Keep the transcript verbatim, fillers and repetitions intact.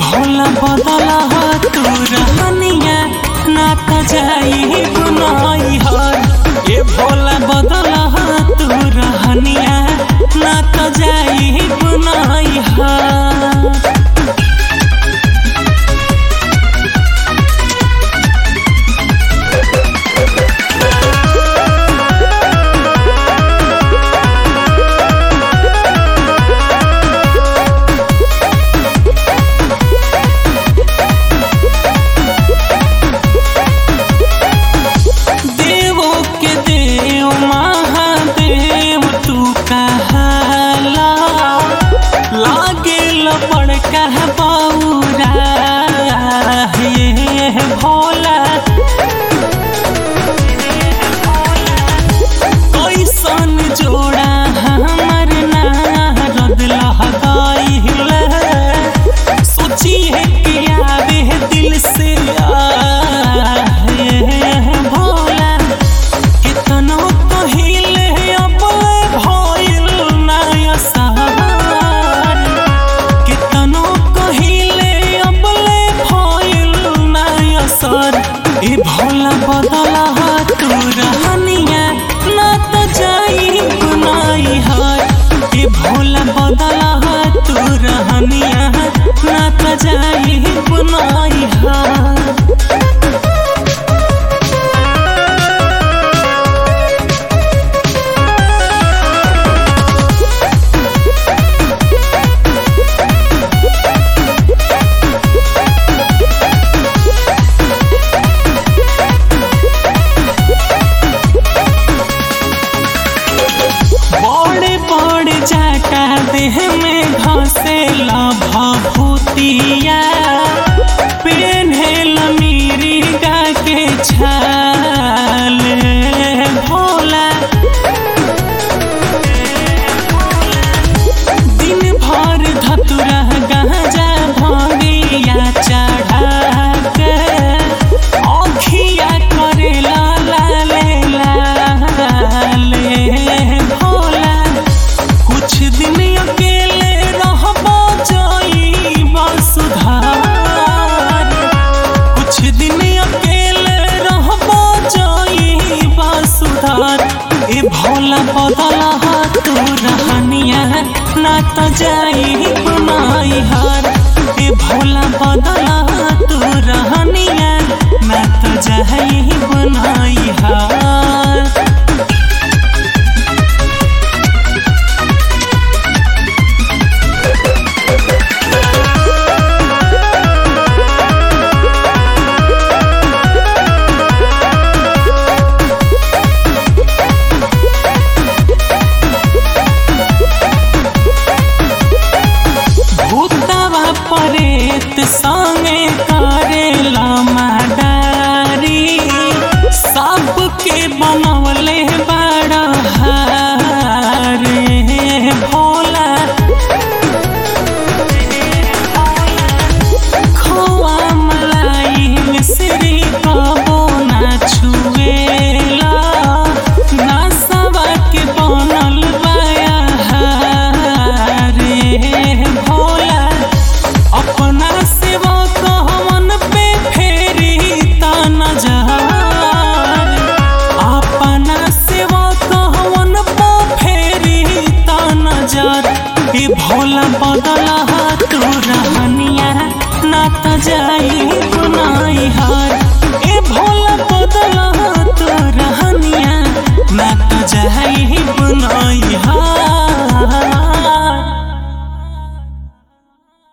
भोला बदला तू रहनिया ना त जाई बुनाई हर। ए भोला बदला तू रहनिया ना त जाई बुनाई हर। बड़का बौरा हे भोला कैसन जोड़ा हमर नारद लहदाइल। सोचिए कि आवे दिल से हे भोला कितनो कहिले अब भइल नया सहार। कितनो कहिले अबले भइल नया सर। ए भोला बदला तू रहनिया ना त जाई बुनाई हर। ए भोला बदला तू रहनिया ना त जाई बुनाई हर। जाटा देह में घसेला भभूतिया पेन्हेल मिरिगा के छाल। भोला दिन भर धतुरा गांजा भंगिया चढ़ा के अखिया करेला लाले लाले। भोला कुछ दिन अकेले रहबो जाइबा सुधार। कुछ दिन अकेले रहबो जाइबा सुधार। ए भोला बदला तू रहनिया ना त जाई बुनाई हर। ए भोला बदला तू रहनिया ना त जाई बुनाई हर। परेत संगे करेला माडारी सबके बनवले बड़ा हारे। भोला खोआ मलाई मिश्री कबो ना छुएला ना सवा के बनल बाया हारे। भोला अपना सेवा कहवन पे फेरी ता नजर। अपना सेवा कहवन पे फेरी ता नजर। ए भोला बदला तू रहनिया ना त जाई